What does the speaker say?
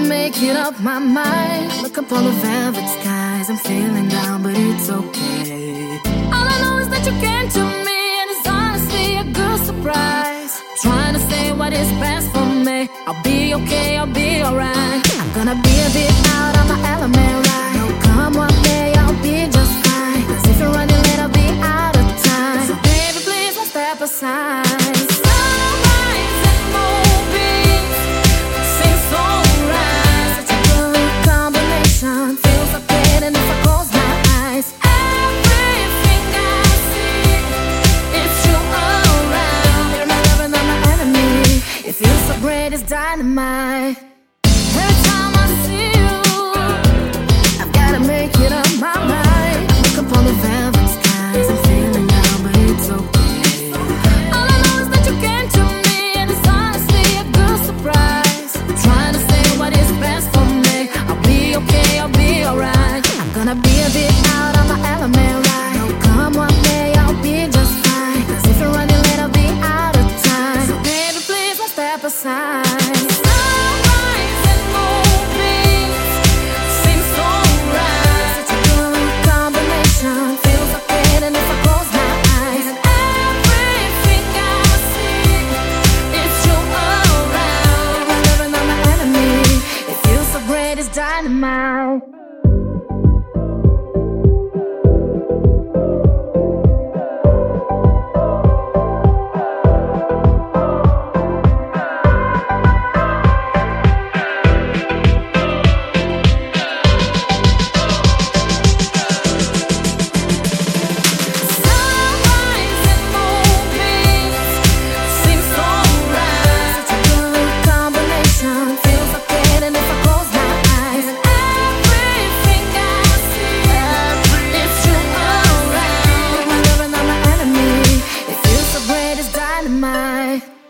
make it up my mind. Look up on the velvet skies. I'm feeling down, but it's okay. All I know is that you came to me, and it's honestly a good surprise. Trying to say what is best for me. I'll be okay, I'll be alright. I'm gonna be a bit out of my element, right? No, come what may, I'll be just fine. 'Cause if you're running late, I'll be out of time. So baby, please don't step aside. It's dynamite. Every time I see you, I've gotta make it up my mind. Look up on the velvet skies. I'm feeling down, but it's okay. All I know is that you came to me, and it's honestly a good surprise. I'm trying to say what is best for me. I'll be okay, I'll be alright. I'm gonna be a bit out of my element, right? No, come what may, I'll be just fine. 'Cause if you're running late, I'll be out of time. So baby, please don't step aside. Dynamite. Dynamite.